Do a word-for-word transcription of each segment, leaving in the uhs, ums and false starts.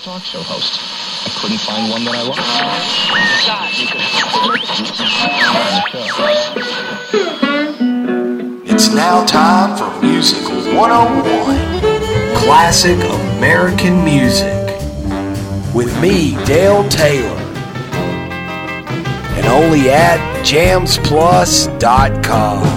talk show host. I couldn't find one that I liked. It's now time for Music one oh one, classic American music, with me, Dale Taylor, and only at jams plus dot com.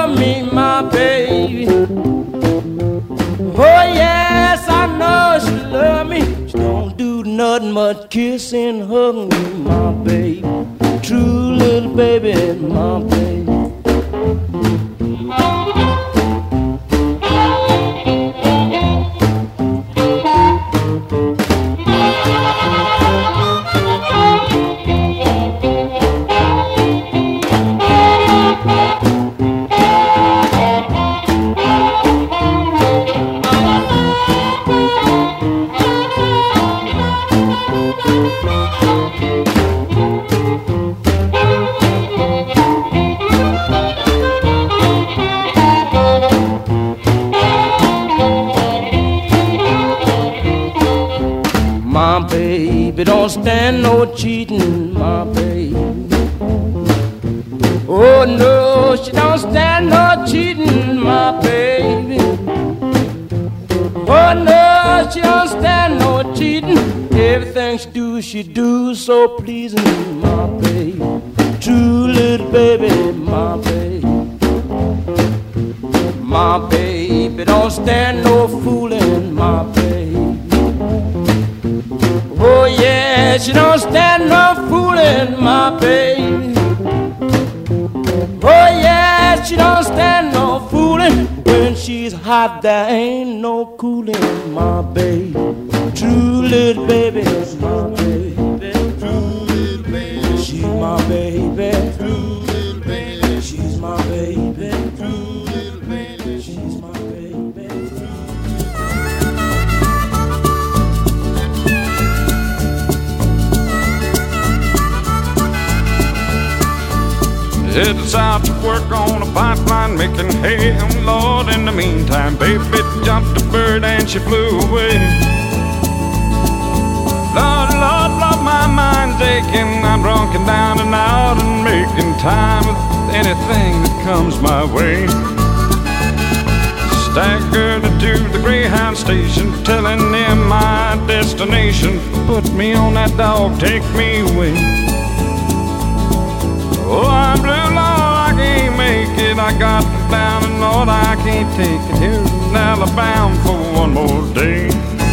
Oh yes, I know she loves nothing but kissing, hugging you, my baby. True little baby, my baby. My baby don't stand no cheating, my baby. Oh no, she don't stand no cheating, my baby. Oh no, she don't stand no cheating. Everything she do, she do so pleasing, my baby. True little baby, my baby. My baby don't stand no fooling, my baby. Oh yeah, she don't stand no fooling, my baby. Oh yeah, she don't stand no fooling. When she's hot, there ain't no cooling, my baby. True little baby, my baby. True little baby, she's my baby. True little baby, she's my baby. True little baby, she's my baby. Headed south to work on a pipeline, making hay, oh Lord. In the meantime, baby jumped a bird and she flew away. Lord, Lord, Lord, my mind's aching. I'm drunk and down and out and making time with anything that comes my way. Staggered to the Greyhound station, telling them my destination. Put me on that dog, take me away. Oh, I'm blue, Lord, I can't make it. I got down and Lord, I can't take it. Here in Alabama for one more day.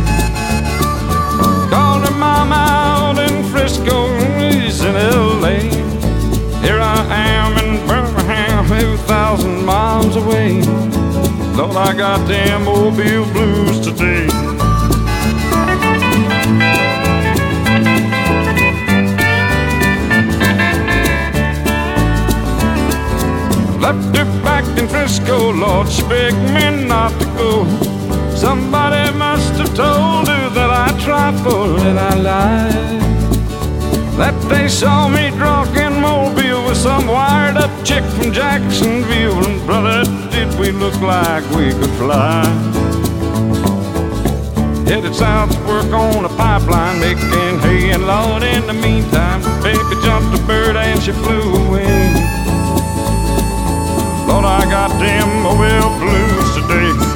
Called her mama out in Frisco, he's in L A. Here I am in Birmingham, two thousand miles away. Lord, I got them Mobile blues today. Left her back in Frisco, Lord, she begged me not to go. Somebody must have told her that I trifled and I lied. That they saw me drunk in Mobile with some wired up chick from Jacksonville. And brother, did we look like we could fly. Headed south to work on a pipeline, making hay. And Lord, in the meantime, baby jumped a bird and she flew away. Lord, I got them Mobile blues today.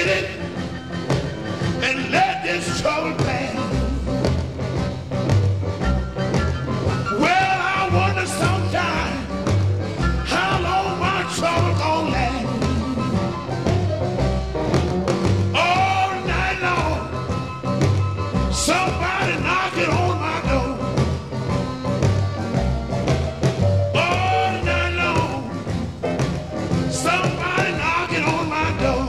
it and let this trouble pass. Well, I wonder sometime how long my trouble gonna last. All night long, somebody knocking on my door. All night long, somebody knocking on my door.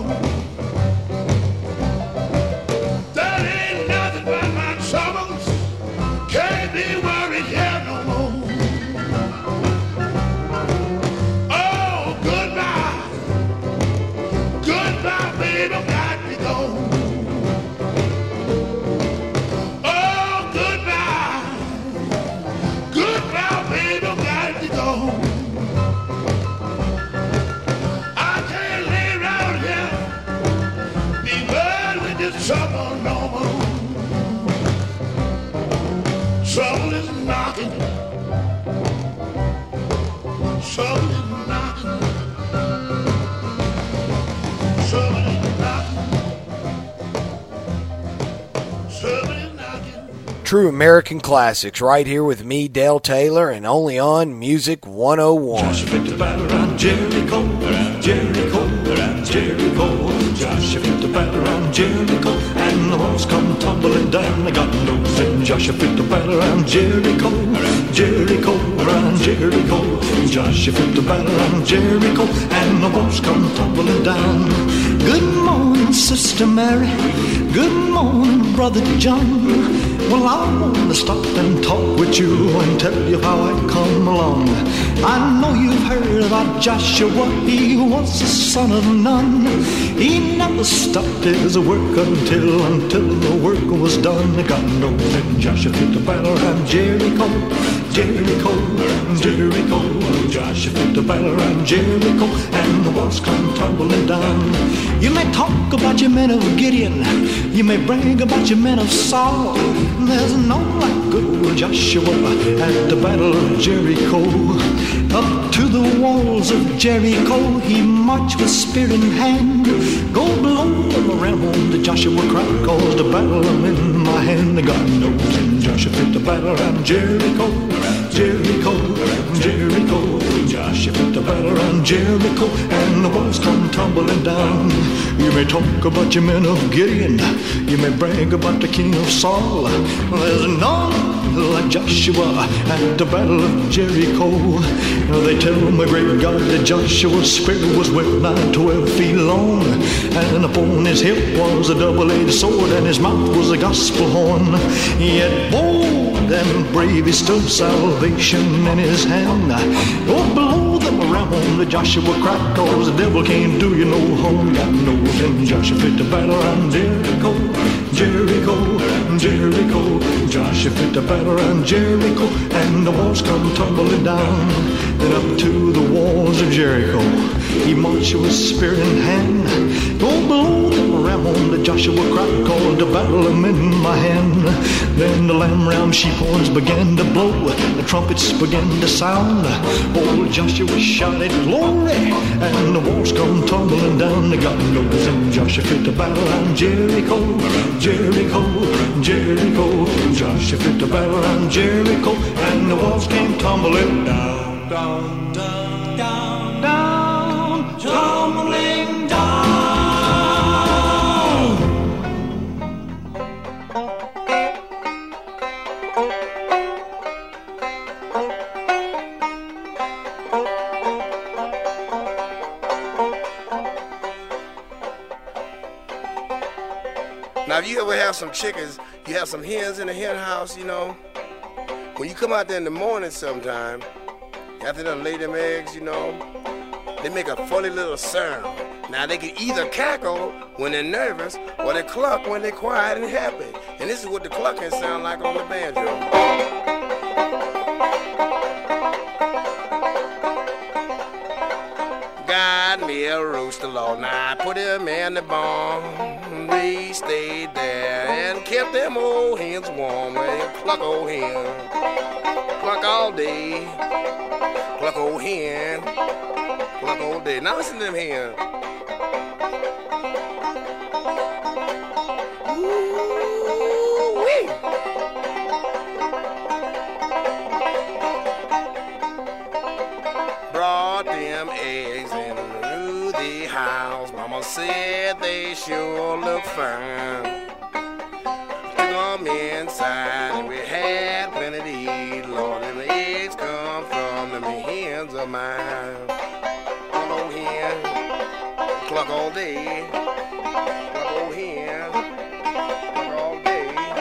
That ain't nothing but my troubles. Can't be worried here no more. Oh, goodbye. Goodbye, baby, got to go. Oh, goodbye. Goodbye, baby, got to go. I can't lay around here, be worried with this trouble no more. Trouble is knocking. Trouble is knocking. Trouble is knocking. Trouble is knocking. True American classics right here with me, Dale Taylor, and only on Music one oh one. Joshua fit the battle around Jericho, around Jericho, around Jericho. Joshua fit the battle around Jericho, and the walls come tumbling down. I got no sin. Joshua fit the battle around Jericho, around Jericho, around Jericho. Joshua fit the battle around Jericho, and the walls come tumbling down. Good morning, Sister Mary. Good morning, Brother John. Well, I want to stop and talk with you and tell you how I come along. I know you've heard about Joshua. He was the son of Nun. He never stopped his work until, until the work was done. God knows that Joshua fit the battle around Jericho, Jericho, Jericho. Joshua fit the battle around Jericho, and the walls come tumbling down. You may talk about your men of Gideon, you may brag about your men of Saul. There's no like good old Joshua at the battle of Jericho. Up to the walls of Jericho he marched with spear in hand. Go blow them around on the Joshua cried, cause the battle I'm in my hand. God knows and Joshua fit the battle around Jericho, Jericho, Jericho. Joshua fit the battle around Jericho, and the walls come tumbling down. You may talk about your men of Gideon, you may brag about the king of Saul. There's none like Joshua at the battle of Jericho. They tell my great God that Joshua's spear was well nigh twelve feet long, and upon his hip was a double-edged sword, and his mouth was a gospel horn. Yet bold and brave he stood, salvation in his hand. Oh, blow them around on the Joshua cried, cause the devil can't do you no harm. God knows and Joshua fit the battle around Jericho, Jericho, Jericho. Joshua fit the battle around Jericho, and the walls come tumbling down. Then up to the walls of Jericho he marched with spear in hand. Go blow them around on the Joshua cried, called the battle I'm in my hand. Then the lamb round sheep horns began to blow, the trumpets began to sound. Old Joshua shouted glory, and the walls come tumbling down. God knows and Joshua fit the battle around Jericho, Jericho, Jericho. Joshua fit the battle around Jericho, and the walls came tumbling down. Down, down, down, down, tumbling down. Now, if you ever have some chickens, you have some hens in the hen house, you know, when you come out there in the morning sometime, after they lay them eggs, you know, they make a funny little sound. Now, they can either cackle when they're nervous or they cluck when they're quiet and happy. And this is what the clucking sound like on the banjo. Got me a rooster, Lord. Now I put him in the barn. They stayed there and kept them old hens warm. They cluck old hen, cluck all day. Cluck old hen, cluck all day. Now listen to them hens. Brought them eggs into the house. Mama said they sure look fine. Took them inside and we had plenty to eat. Lord, them eggs come from them hens of mine. Hello, hen, cluck all day. Cluck old hen, cluck all day.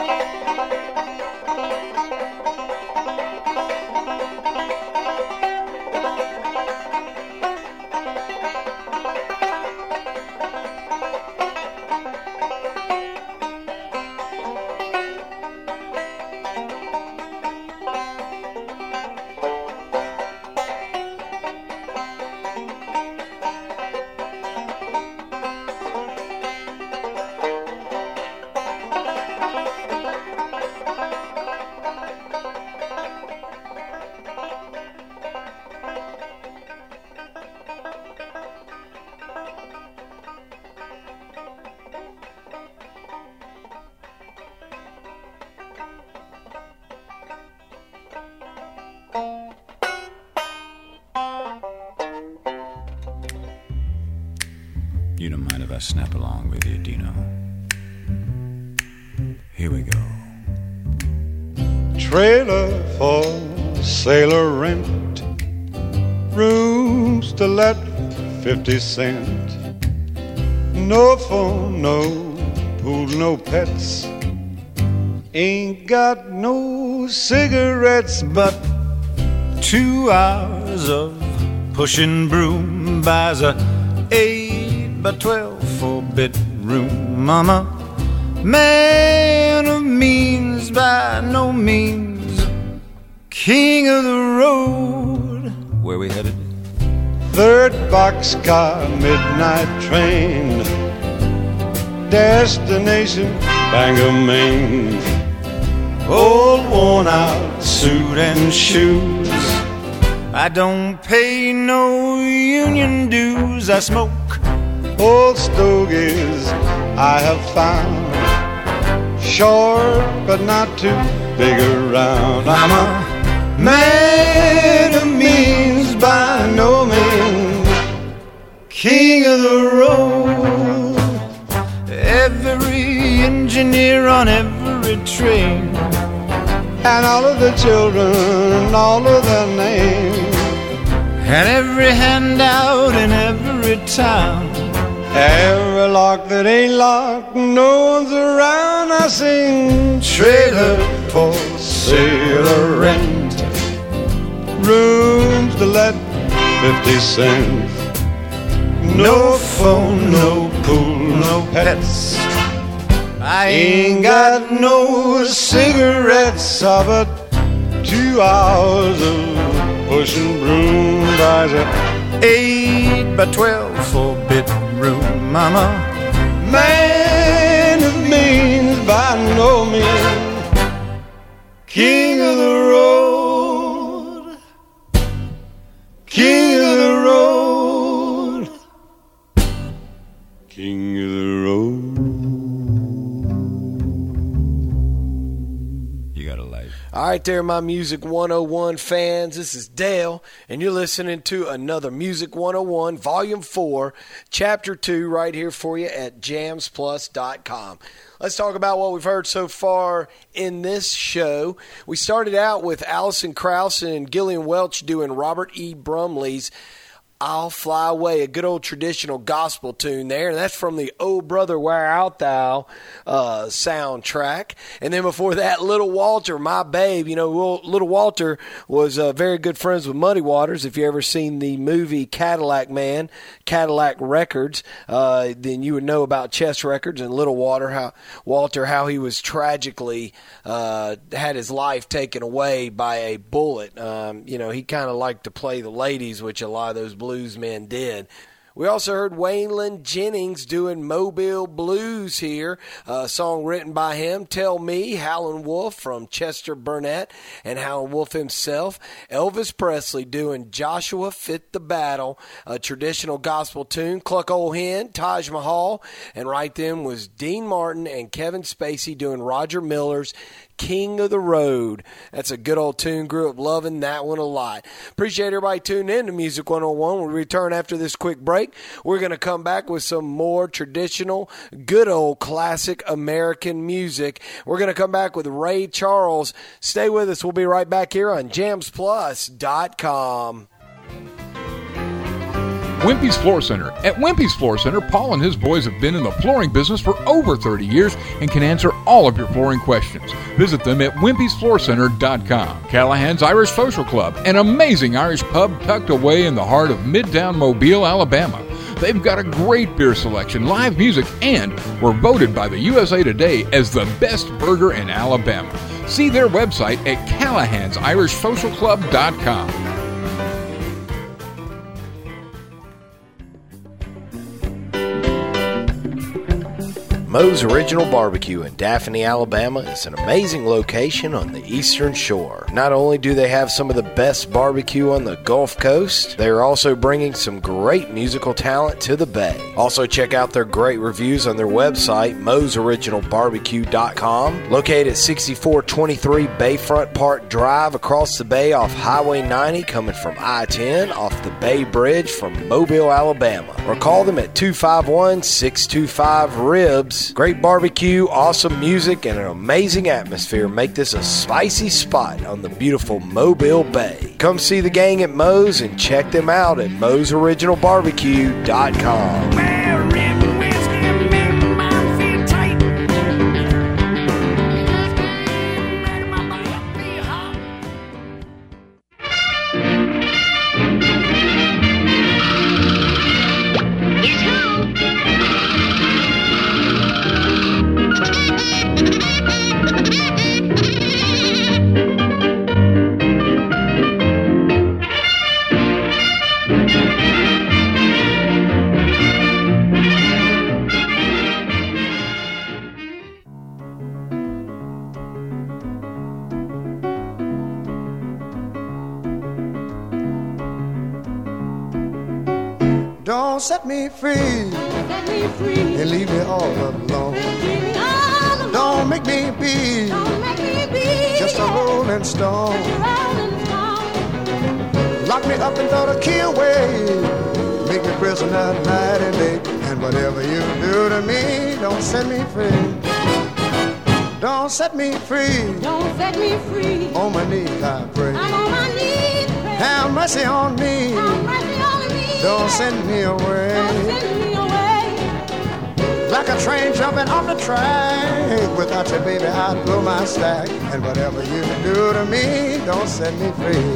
You don't mind if I snap along with you, Dino? Here we go. Trailer for sailor rent, rooms to let, fifty cent. No phone, no pool, no pets. Ain't got no cigarettes, but two hours of pushing broom buys a eight by twelve four-bit room. Mama, man of means, by no means king of the road. Where we headed? Third boxcar, midnight train, destination Bangor, Maine. Old worn out suit and shoes, I don't pay no union dues. I smoke old stogies I have found, short but not too big around. I'm a man of means, by no means king of the road. Every engineer on every train, and all of the children and all of their names, and every handout in every town, every lock that ain't locked, no one's around. I sing trailer for sailor rent, rooms to let, fifty cents. No phone, no pool, no pets. I ain't got no cigarettes, oh, but two hours of pushing broom buys a eight by twelve four-bit room. I'm a man of means, by no means king of the road, king of the road, king of the road. All right there, my Music one oh one fans. This is Dale, and you're listening to another Music one oh one, Volume four, Chapter two, right here for you at jams plus dot com. Let's talk about what we've heard so far in this show. We started out with Alison Krauss and Gillian Welch doing Robert E. Brumley's I'll Fly Away, a good old traditional gospel tune there. And that's from the Oh Brother, Where Art Thou uh, soundtrack. And then before that, Little Walter, My Babe. You know, Little Walter was uh, very good friends with Muddy Waters. If you ever seen the movie Cadillac Man, Cadillac Records, uh, then you would know about Chess Records and Little Walter, how Walter, how he was tragically uh, had his life taken away by a bullet. Um, you know, he kind of liked to play the ladies, which a lot of those blues men did. We also heard Waylon Jennings doing Mobile Blues here, a song written by him. Tell Me, Howlin' Wolf from Chester Burnett and Howlin' Wolf himself. Elvis Presley doing Joshua Fit the Battle, a traditional gospel tune. Cluck Ol' Hen, Taj Mahal, and right then was Dean Martin and Kevin Spacey doing Roger Miller's King of the Road. That's a good old tune. Grew up loving that one a lot. Appreciate everybody tuning in to Music one oh one. We'll return after this quick break. We're going to come back with some more traditional, good old classic American music. We're going to come back with Ray Charles. Stay with us. We'll be right back here on jams plus dot com. Wimpy's Floor Center. At Wimpy's Floor Center, Paul and his boys have been in the flooring business for over thirty years and can answer all of your flooring questions. Visit them at wimpys floor center dot com. Callahan's Irish Social Club, an amazing Irish pub tucked away in the heart of Midtown Mobile, Alabama. They've got a great beer selection, live music, and were voted by the U S A Today as the best burger in Alabama. See their website at callahans irish social club dot com. Moe's Original Barbecue in Daphne, Alabama is an amazing location on the Eastern Shore. Not only do they have some of the best barbecue on the Gulf Coast, they are also bringing some great musical talent to the Bay. Also check out their great reviews on their website, moes original barbecue dot com. Located at sixty-four twenty-three Bayfront Park Drive across the bay off Highway ninety coming from I ten off the Bay Bridge from Mobile, Alabama. Or call them at two five one, six two five, R I B S. Great barbecue, awesome music, and an amazing atmosphere make this a spicy spot on the beautiful Mobile Bay. Come see the gang at Moe's and check them out at moes original barbecue dot com. Don't set me free, set me free, and leave me all alone. Leave me all alone. Don't make me be, Don't make me be just a rolling stone. Just a rolling stone. Lock me up and throw the key away. Make me prisoner night and day. And whatever you do to me, don't set me free. Don't set me free. Don't set me free. On my knees I pray. I'm on my knees. Pray. Have mercy on me. Have mercy on me. Don't send me away. Don't send me away. Like a train jumping off the track. Without you, baby, I'd blow my stack. And whatever you do to me, don't set me free.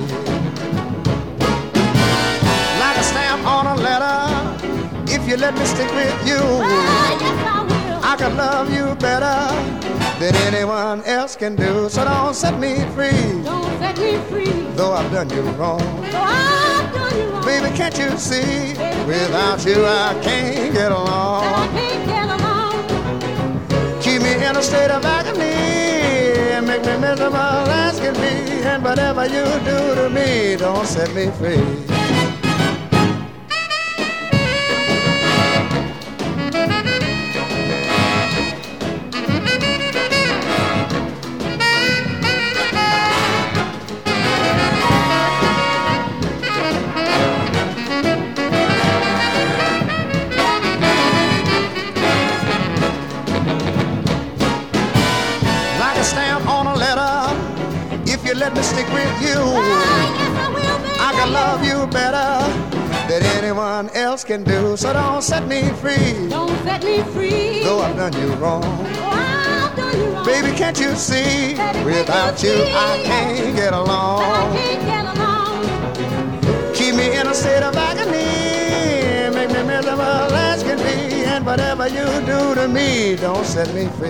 Like a stamp on a letter. If you let me stick with you, oh, yes, I will. I can love you better than anyone else can do. So don't set me free. Don't set me free. Though I've done you wrong. Though I've done you wrong. Baby, can't you see? Baby, without can't you you, I can't get along. I can't get along. Keep me in a state of agony and make me miserable as can be. And whatever you do to me, don't set me free. Let me stick with you. Oh, yes, I will, baby. I can love you better than anyone else can do. So don't set me free. Don't set me free. Though I've done you wrong. Oh, I've done you wrong. Baby, can't you see? Baby, without you, see? I can't get along. I can't get along. Keep me in a state of agony. Make me miserable as can be. And whatever you do to me, don't set me free.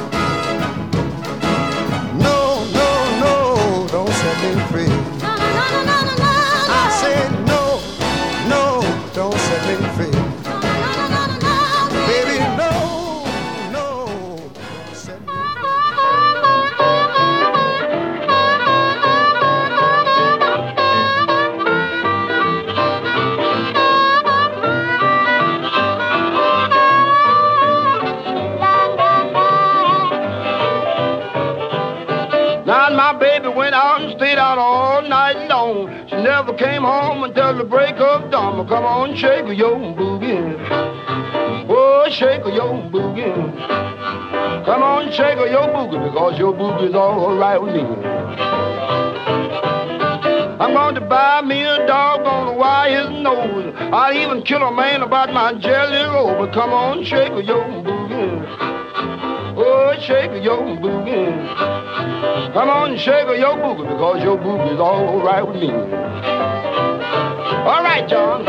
Don't set me free. No, no, no, no, no, no, no. I said no, no, don't set me free. went out and stayed out all night long. She never came home until the break of dawn. Come on, shake your boogie. Oh, shake your boogie. Come on, shake your boogie, because your boogie's all right with me. I'm going to buy me a dog on wire his nose. I'll even kill a man about my jelly roll. But come on, shake your boogie. Oh, shake your boogie. Come on, shake your boogie, because your boogie's all right with me. All right, John.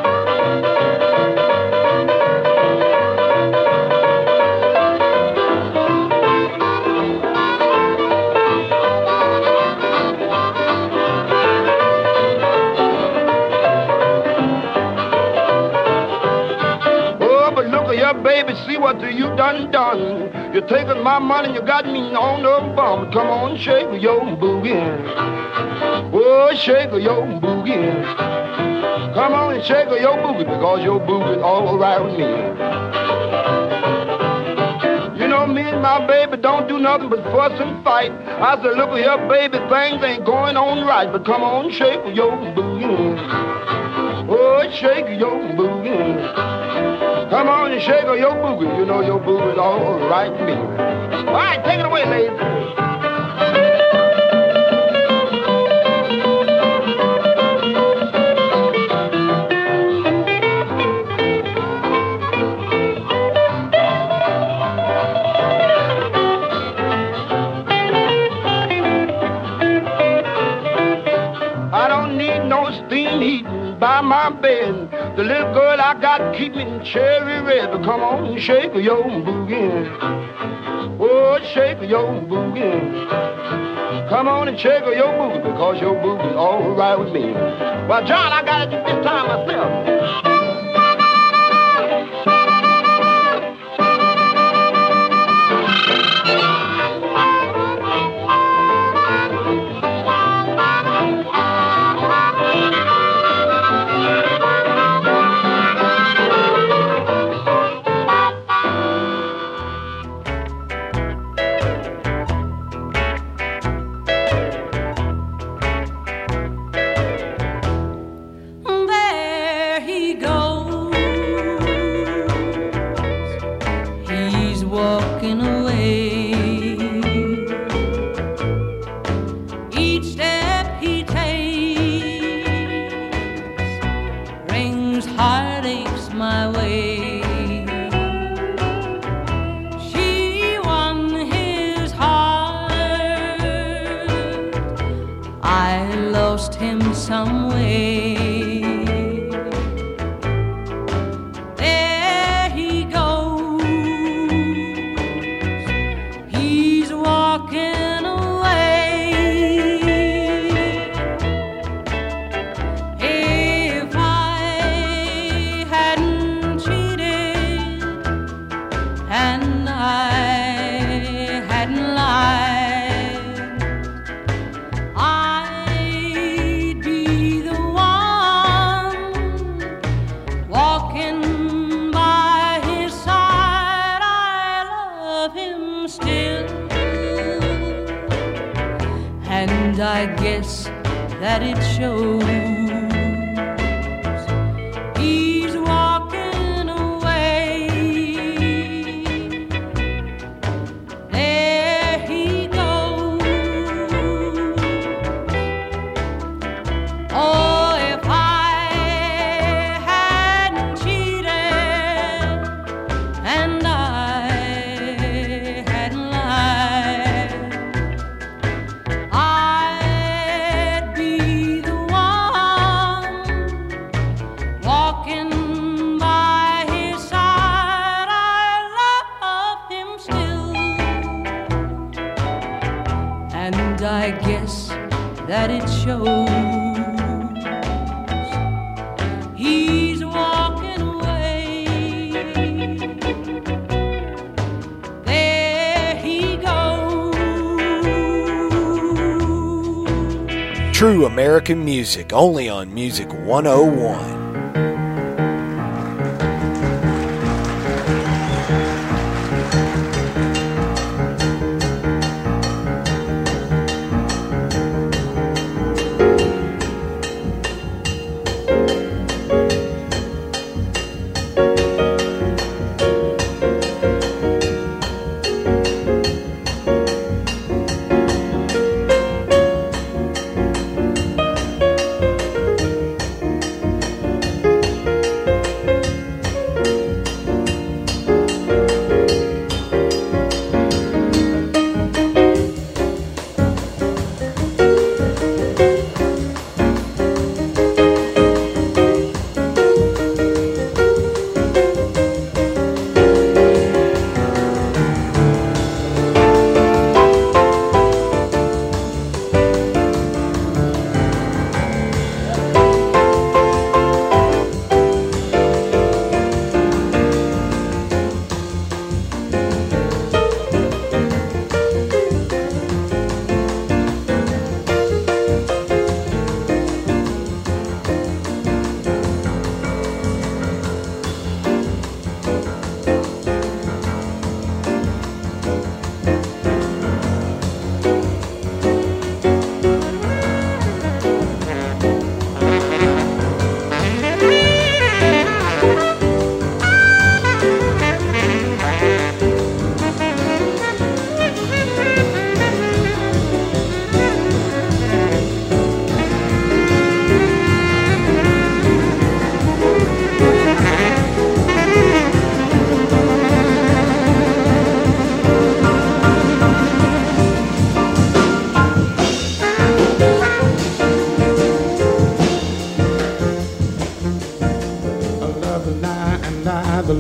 Baby, see what you done done. You taking my money and you got me on the bum. Come on, shake your boogie. Oh, shake your boogie. Come on and shake your boogie, because your boogie's all right with me. You know me and my baby don't do nothing but fuss and fight. I said, look here, baby, things ain't going on right. But come on, shake your boogie. Oh, shake your boogie. Come on and shake your boogie. You know your boogie's all right with me. All right, take it away, ladies. I don't need no steam heating by my bed. The little girl I got keep me cherry red. But come on and shake your boogie. Oh, shake your boogie. Come on and shake your boogie, because your boogie's all right with me. Well, John, I got it this time myself. I guess that it shows. He's walking away. There he goes. Oh, if I hadn't cheated and I hadn't lied, I'd be the one walking by his side. I love him still, and I guess that it shows. He's walking away. There he goes. True American music, only on Music one oh one.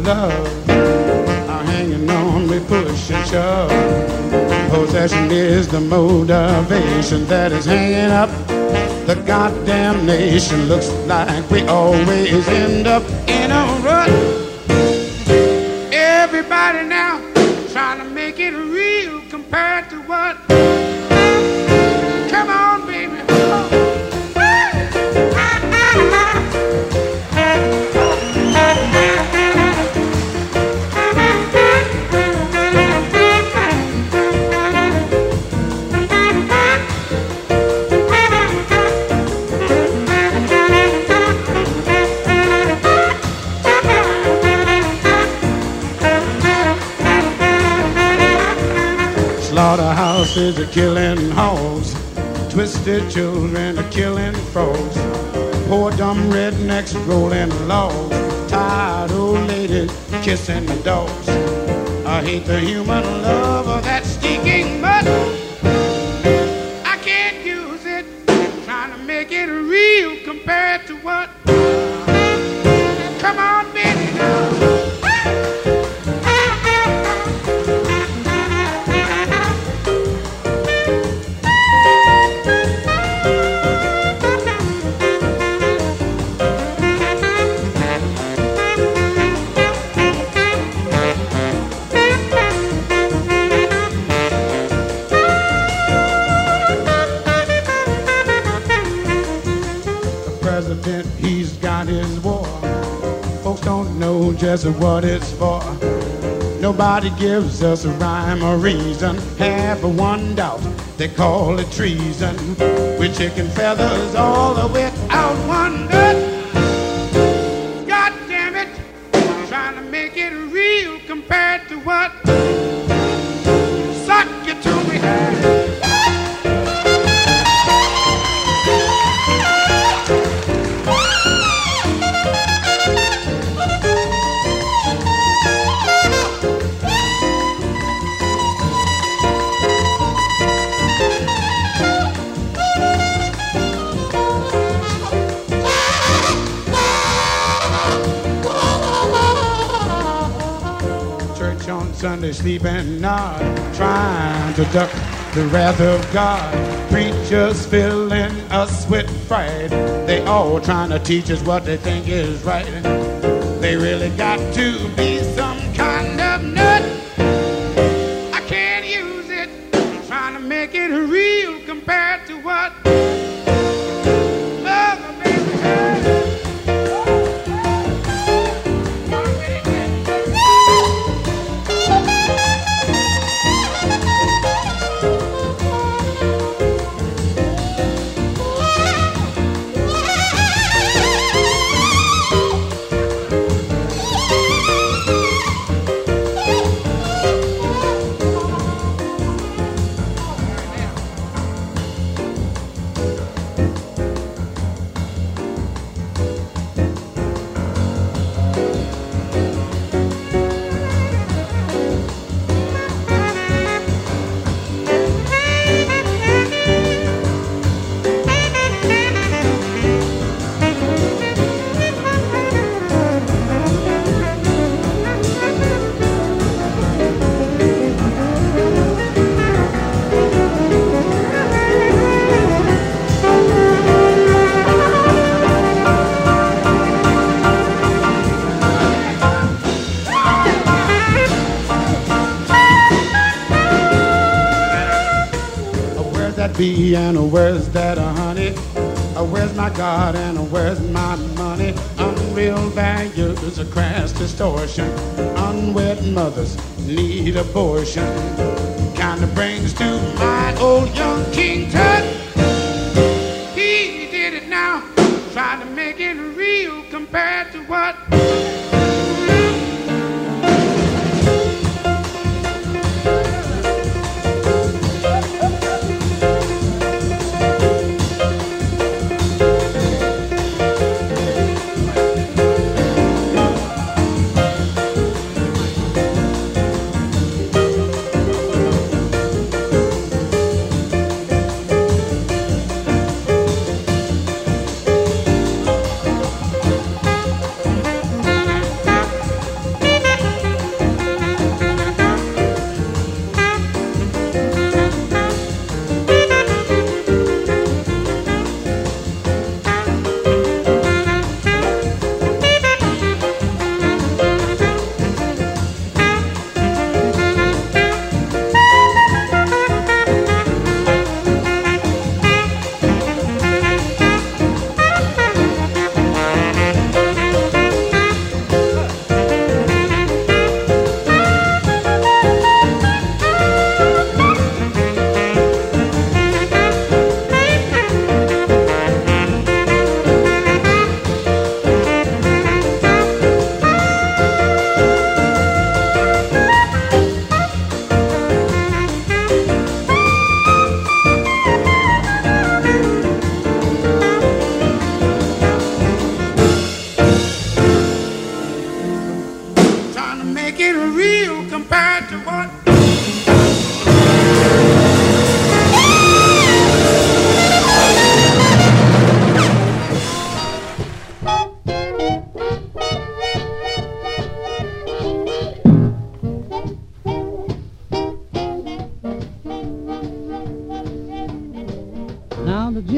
love are hanging on me, push and shove. Possession is the motivation that is hanging up the goddamn nation. Looks like we always end up in a rut. Everybody now trying to make it real compared to what? Come on, baby. Slaughterhouses are killing hogs, twisted children are killing frogs, poor dumb rednecks rolling logs, tired old ladies kissing the dogs. I hate the human love of that stinking mud. I can't use it, trying to make it real compared to what? Come on, baby, now. He's got his war. Folks don't know just what it's for. Nobody gives us a rhyme or reason. Have one doubt, they call it treason. With chicken feathers all the way out one gut. God damn it, trying to make it real compared to what? Suck it to me. Sunday sleeping nod, trying to duck the wrath of God. Preachers filling us with fright. They all trying to teach us what they think is right. They really got to be some kind of nut. I can't use it, trying to make it real compared to what? Mother, baby, hey. And where's that honey? Where's my God and where's my money? Unreal values, a crass distortion. Unwed mothers need abortion. Kinda brings to mind old young King Tut. He did it now, trying to make it real compared to what?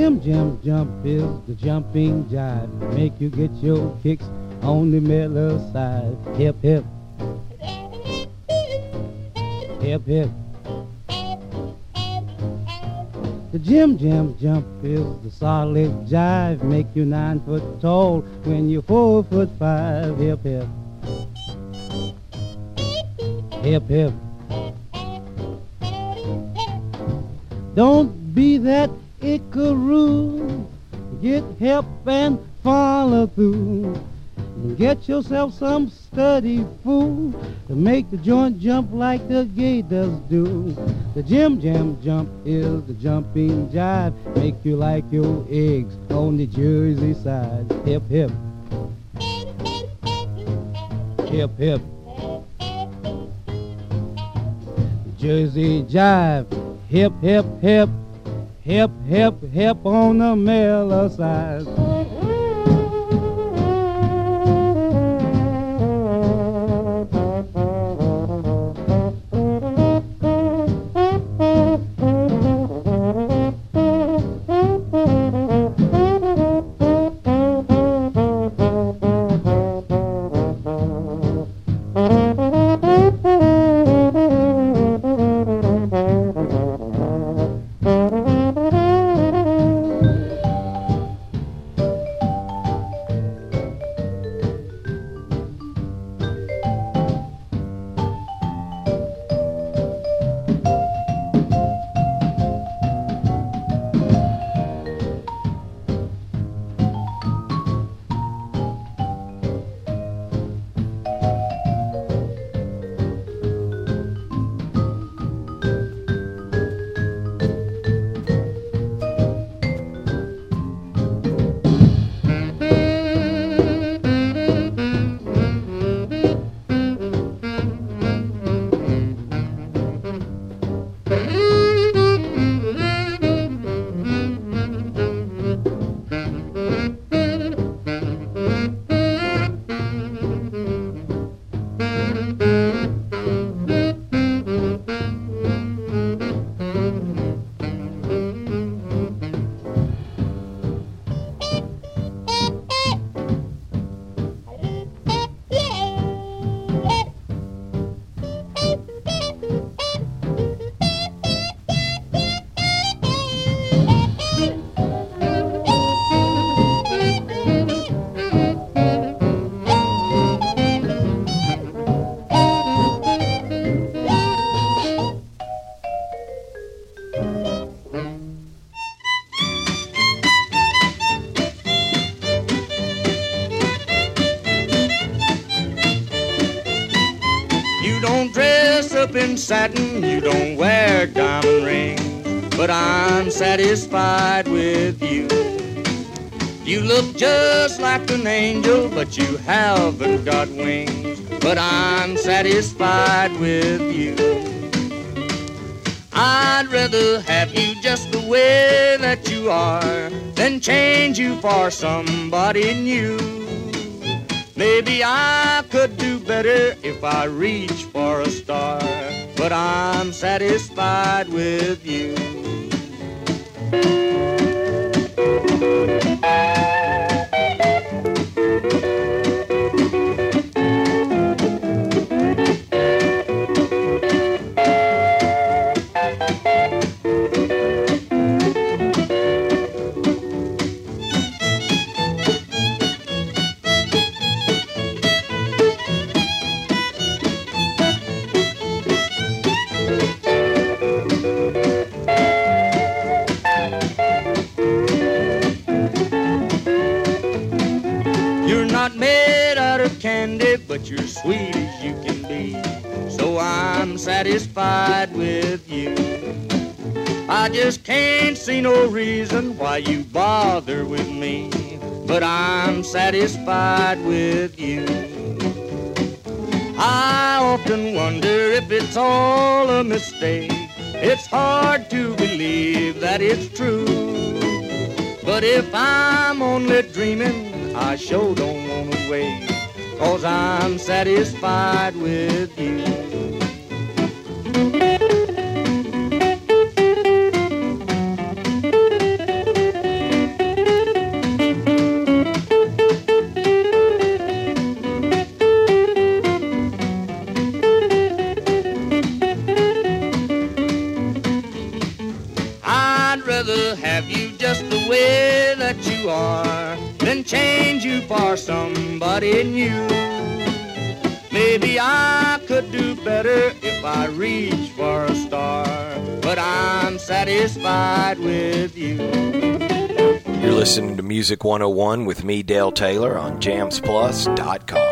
Jim Jam jump is the jumping jive, make you get your kicks on the mellow side. Hip hip, hip hip. The Jim Jam jump is the solid jive, make you nine foot tall when you're four foot five. Hip hip, hip hip. Don't be that Icaroo, get help and follow through. Get yourself some study, fool, to make the joint jump like the gators do. The Jim Jam jump is the jumping jive, make you like your eggs on the Jersey side. Hip hip, hip hip. Jersey jive, hip hip hip, hip hip hip on the mellow side. In satin, you don't wear diamond rings, but I'm satisfied with you. You look just like an angel, but you haven't got wings, but I'm satisfied with you. I'd rather have you just the way that you are than change you for somebody new. Maybe I could do better if I reach for a star, but I'm satisfied with you. But you're sweet as you can be, so I'm satisfied with you. I just can't see no reason why you bother with me, but I'm satisfied with you. I often wonder if it's all a mistake. It's hard to believe that it's true, but if I'm only dreaming, I sure don't want to wait, 'cause I'm satisfied with you. what you are than change you for somebody new. Maybe I could do better if I reach for a star, but I'm satisfied with you. You're listening to Music one oh one with me, Dale Taylor, on jams plus dot com.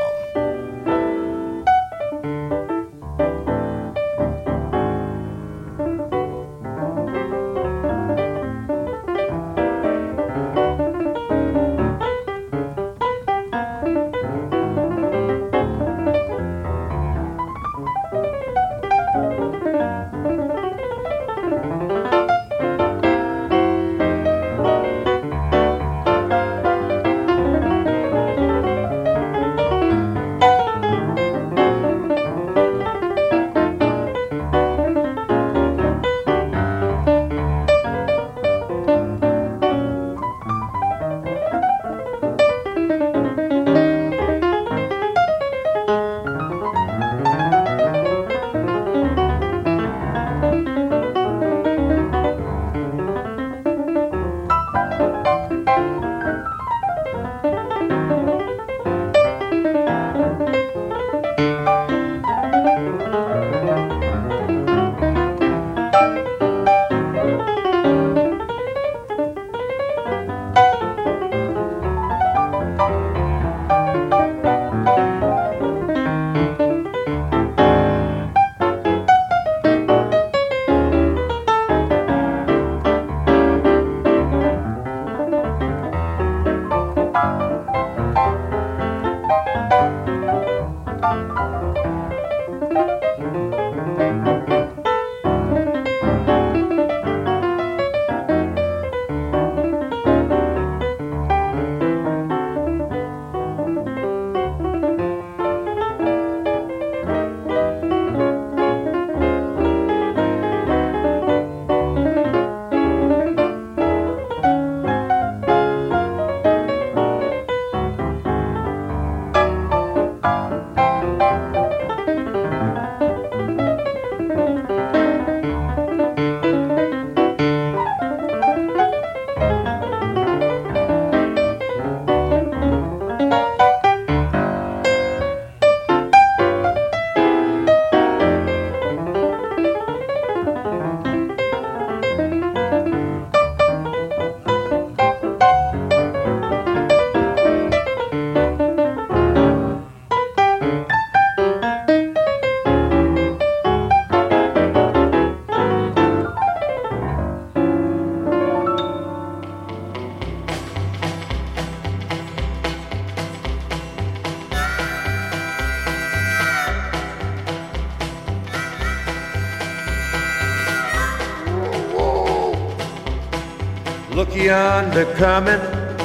Look yonder coming,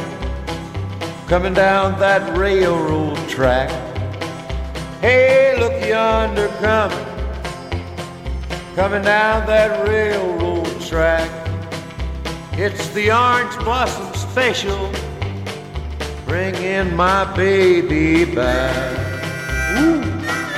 coming down that railroad track. Hey, look yonder coming, coming down that railroad track. It's the Orange Blossom Special, bringing my baby back. Ooh.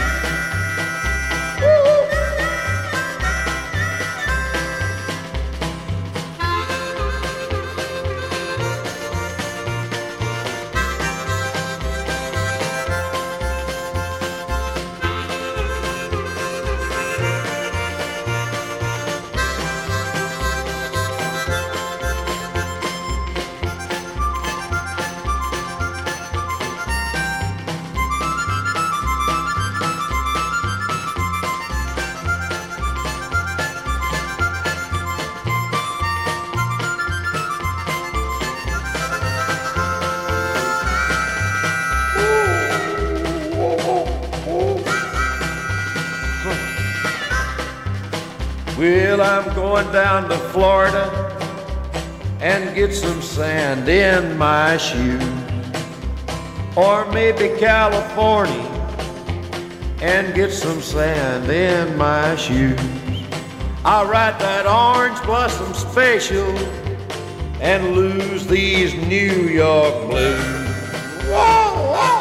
Well, I'm going down to Florida and get some sand in my shoes. Or maybe California and get some sand in my shoes. I'll write that Orange Blossom Special and lose these New York blues. Whoa, whoa.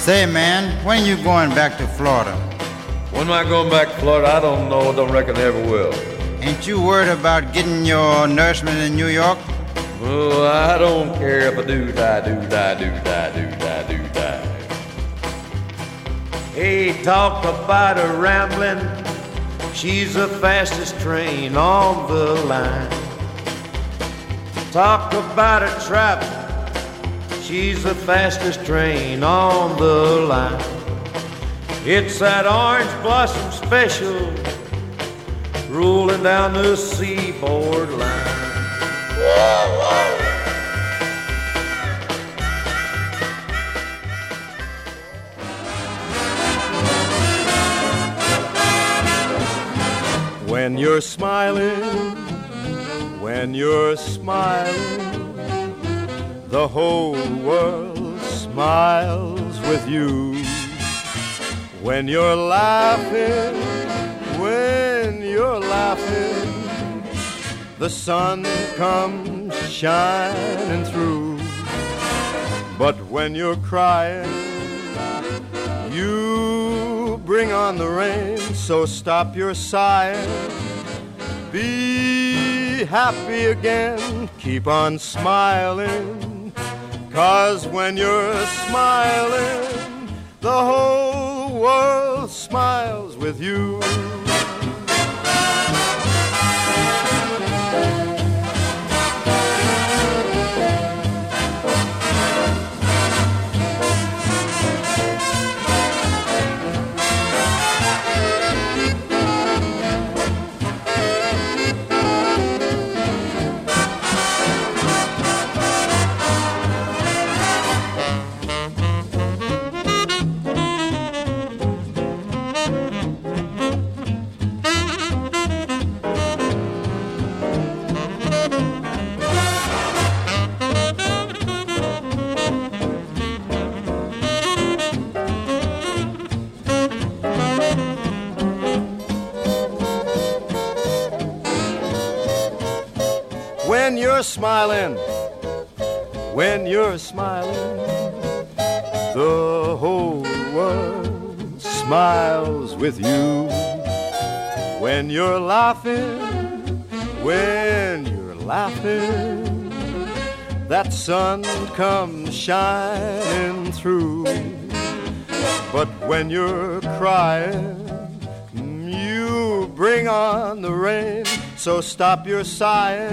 Say, man, when are you going back to Florida? When am I going back to Florida? I don't know. Don't reckon I ever will. Ain't you worried about getting your nourishment in New York? Oh, I don't care if I do die, do die, do die, do die, do die. Hey, talk about a rambling. She's the fastest train on the line. Talk about a trap. She's the fastest train on the line. It's that orange blossom special rolling down the seaboard line. Whoa, whoa. When you're smiling, when you're smiling, the whole world smiles with you. When you're laughing, when you're laughing, the sun comes shining through. But when you're crying, you bring on the rain, so stop your sighing. Be happy again, keep on smiling, 'cause when you're smiling, the whole world smiles with you. When you're smiling, when you're smiling, the whole world smiles with you. When you're laughing, when you're laughing, that sun comes shining through. But when you're crying, you bring on the rain, so stop your sighing.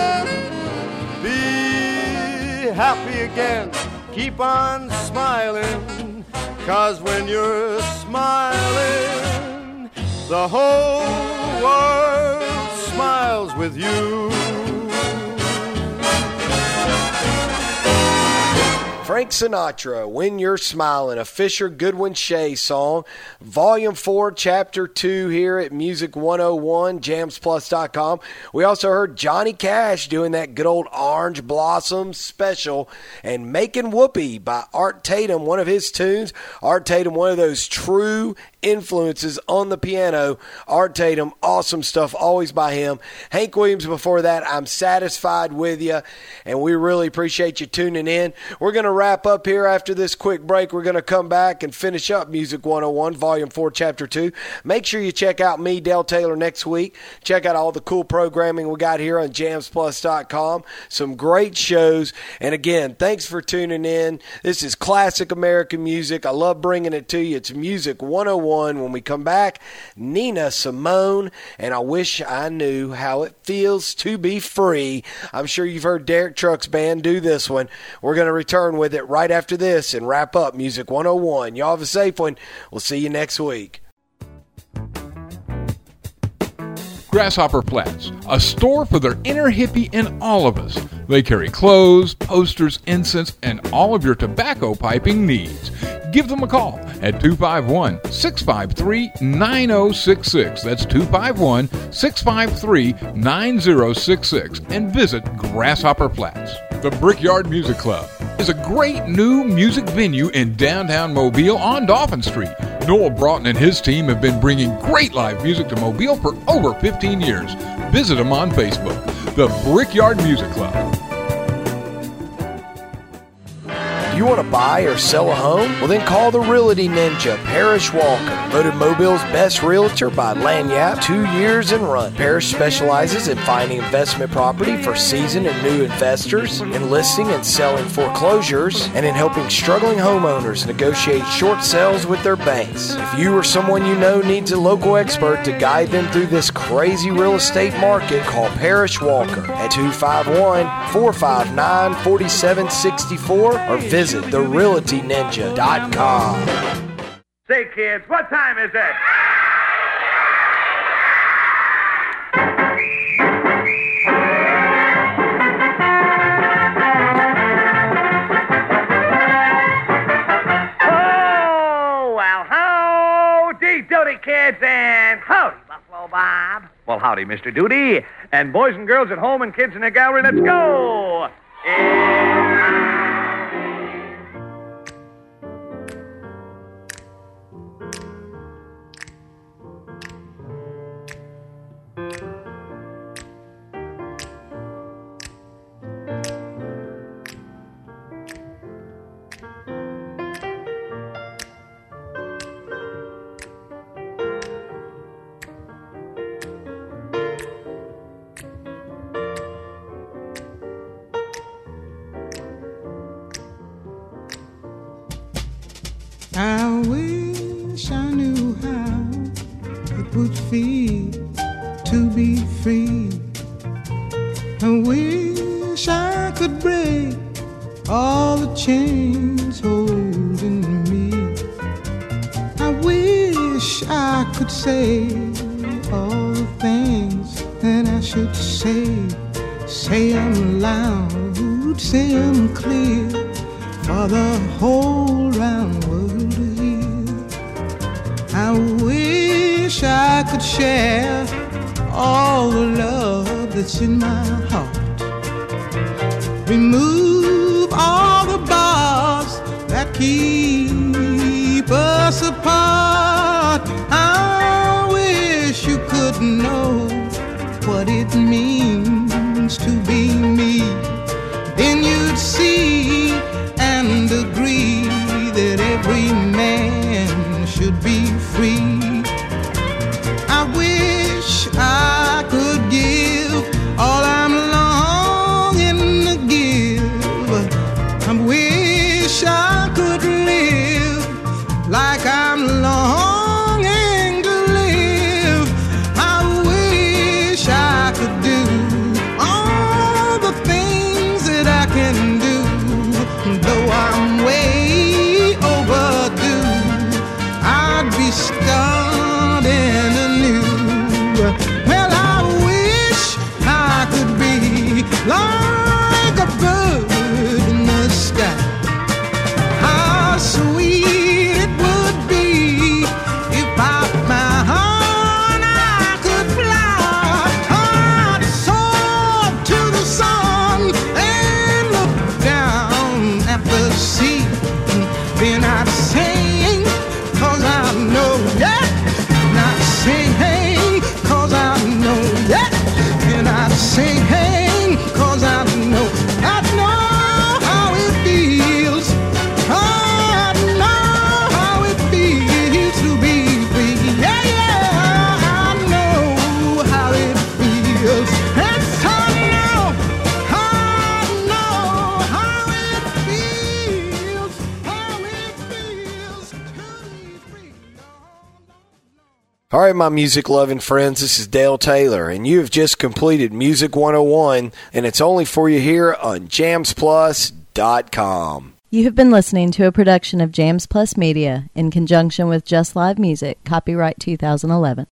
Be happy again, keep on smiling, 'cause when you're smiling, the whole world smiles with you. Frank Sinatra, When You're Smiling, a Fisher Goodwin Shea song. Volume four, Chapter two here at Music one oh one, jams plus dot com. We also heard Johnny Cash doing that good old Orange Blossom special, and Making Whoopee by Art Tatum, one of his tunes. Art Tatum, one of those true influences on the piano. Art Tatum, awesome stuff, always by him. Hank Williams before that, I'm Satisfied With You, and we really appreciate you tuning in. We're going to wrap up here after this quick break. We're going to come back and finish up Music one oh one, Volume four, Chapter two. Make sure you check out me, Dale Taylor, next week. Check out all the cool programming we got here on jams plus dot com. Some great shows. And again, thanks for tuning in. This is classic American music. I love bringing it to you. It's Music one oh one. When we come back, Nina Simone, and I Wish I Knew How It Feels to Be Free. I'm sure you've heard Derek Trucks Band do this one. We're going to return with it right after this and wrap up Music one oh one. Y'all have a safe one. We'll see you next week. Grasshopper Flats, a store for their inner hippie in all of us. They carry clothes, posters, incense, and all of your tobacco piping needs. Give them a call at two five one, six five three, nine oh six six. That's two five one, six five three, nine oh six six. And visit Grasshopper Flats. The Brickyard Music Club is a great new music venue in downtown Mobile on Dauphin Street. Noel Broughton and his team have been bringing great live music to Mobile for over fifteen years. Visit them on Facebook, the Brickyard Music Club. You want to buy or sell a home? Well, then call the Realty Ninja, Parrish Walker. Voted Mobile's best realtor by Lanyap, two years and run. Parrish specializes in finding investment property for seasoned and new investors, in listing and selling foreclosures, and in helping struggling homeowners negotiate short sales with their banks. If you or someone you know needs a local expert to guide them through this crazy real estate market, call Parrish Walker at two five one, four five nine, four seven six four or visit the realty ninja dot com. Say, kids, what time is it? Oh, well, howdy, doody, kids, and howdy, Buffalo Bob. Well, howdy, Mister Doody. And boys and girls at home and kids in the gallery, let's go! I wish I knew how it would feel to be free. I wish I could break all the chains holding me. I wish I could say all the things that I should say. Say them loud, say them clear, for the whole round world to hear. I wish I could share all the love that's in my heart. Remove all the bars that keep us apart. I wish you could know what it means to be me. Then you'd see and agree that every man should be free. I wish I could give all I'm longing to give. I wish I could live like I'm longing to live. I wish I could do all the things that I can do. Though I'm way overdue, I'd be starting anew. Well, I wish I could be like a bird in the sky. How sweet it would be if I found I could fly. I'd soar to the sun and look down at the sea. Then I'd sing, cause I know that. And I'd sing, hey, cause I know that. And I'd sing, hey, cause I know, I know how it feels. I know how it feels to be free. Yeah, yeah, I know how it feels. Yes, I know, I know how it feels. How it feels to be free. All right, my music-loving friends, this is Dale Taylor, and you have just completed Music one oh one, and it's only for you here on jams plus dot com. You have been listening to a production of Jams Plus Media in conjunction with Just Live Music, copyright two thousand eleven.